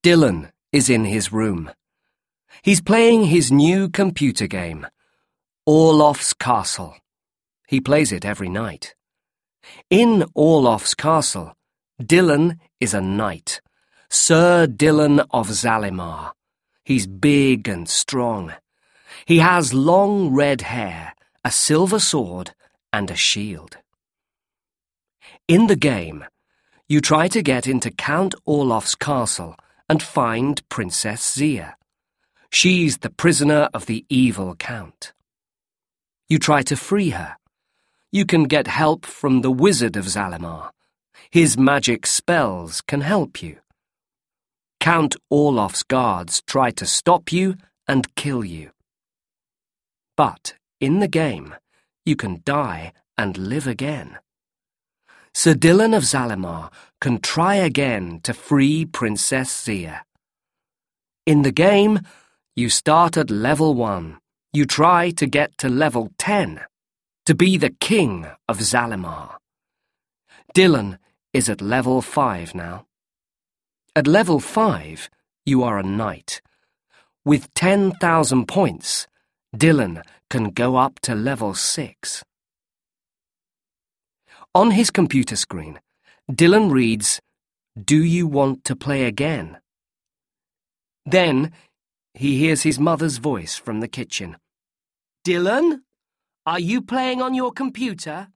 Dylan is in his room. He's playing his new computer game, Orloff's Castle. He plays it every night. In Orloff's Castle, Dylan is a knight, Sir Dylan of Zalimar. He's big and strong. He has long red hair, a silver sword, and a shield. In the game, you try to get into Count Orloff's castle and find Princess Zia. She's the prisoner of the evil Count. You try to free her. You can get help from the Wizard of Zalimar. His magic spells can help you. Count Orloff's guards try to stop you and kill you. But in the game, you can die and live again. Sir Dylan of Zalimar can try again to free Princess Zia. In the game, you start at level 1. You try to get to level 10, to be the king of Zalimar. Dylan is at level 5 now. At level 5, you are a knight. With 10,000 points, Dylan can go up to level 6. On his computer screen, Dylan reads, "Do you want to play again?" Then he hears his mother's voice from the kitchen. "Dylan, are you playing on your computer?"